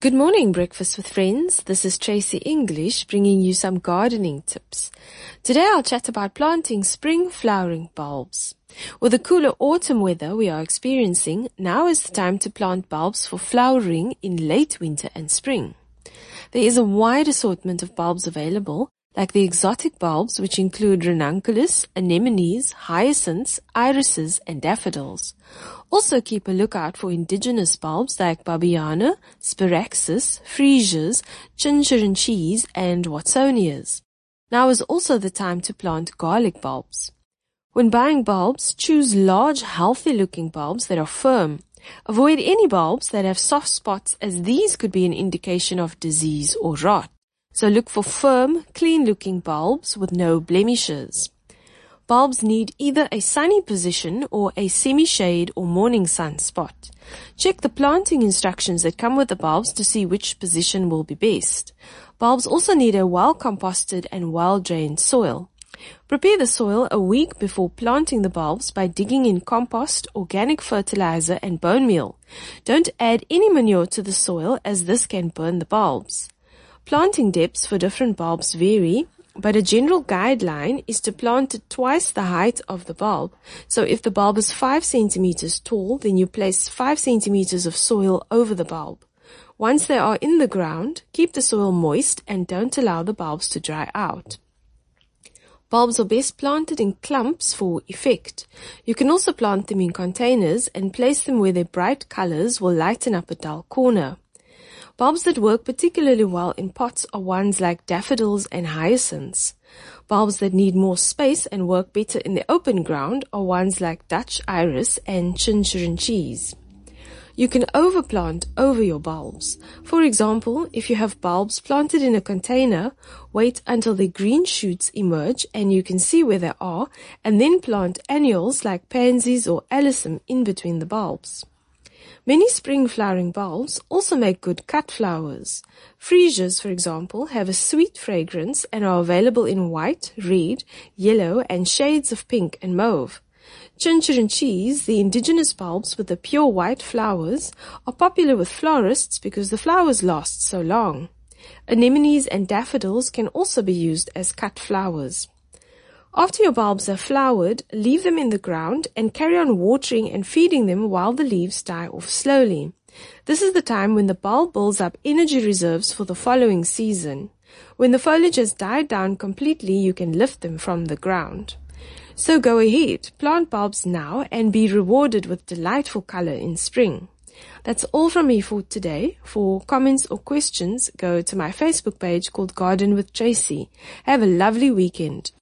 Good morning, Breakfast with Friends. This is Tracy English bringing you some gardening tips. Today I'll chat about planting spring flowering bulbs. With the cooler autumn weather we are experiencing, now is the time to plant bulbs for flowering in late winter and spring. There is a wide assortment of bulbs available, like the exotic bulbs which include ranunculus, anemones, hyacinths, irises, and daffodils. Also keep a lookout for indigenous bulbs like Babiana, Spiraxis, Freesias, Chinchorrinchis, and Watsonias. Now is also the time to plant garlic bulbs. When buying bulbs, choose large, healthy-looking bulbs that are firm. Avoid any bulbs that have soft spots, as these could be an indication of disease or rot. So look for firm, clean-looking bulbs with no blemishes. Bulbs need either a sunny position or a semi-shade or morning sun spot. Check the planting instructions that come with the bulbs to see which position will be best. Bulbs also need a well-composted and well-drained soil. Prepare the soil a week before planting the bulbs by digging in compost, organic fertilizer, and bone meal. Don't add any manure to the soil, as this can burn the bulbs. Planting depths for different bulbs vary, but a general guideline is to plant it twice the height of the bulb. So if the bulb is 5 centimeters tall, then you place 5 centimeters of soil over the bulb. Once they are in the ground, keep the soil moist and don't allow the bulbs to dry out. Bulbs are best planted in clumps for effect. You can also plant them in containers and place them where their bright colors will lighten up a dull corner. Bulbs that work particularly well in pots are ones like daffodils and hyacinths. Bulbs that need more space and work better in the open ground are ones like Dutch iris and Chinchorrinchis. You can overplant over your bulbs. For example, if you have bulbs planted in a container, wait until the green shoots emerge and you can see where they are, and then plant annuals like pansies or alyssum in between the bulbs. Many spring flowering bulbs also make good cut flowers. Freesias, for example, have a sweet fragrance and are available in white, red, yellow, and shades of pink and mauve. Chinchorrinchis, the indigenous bulbs with the pure white flowers, are popular with florists because the flowers last so long. Anemones and daffodils can also be used as cut flowers. After your bulbs are flowered, leave them in the ground and carry on watering and feeding them while the leaves die off slowly. This is the time when the bulb builds up energy reserves for the following season. When the foliage has died down completely, you can lift them from the ground. So go ahead, plant bulbs now and be rewarded with delightful color in spring. That's all from me for today. For comments or questions, go to my Facebook page called Garden with Tracy. Have a lovely weekend.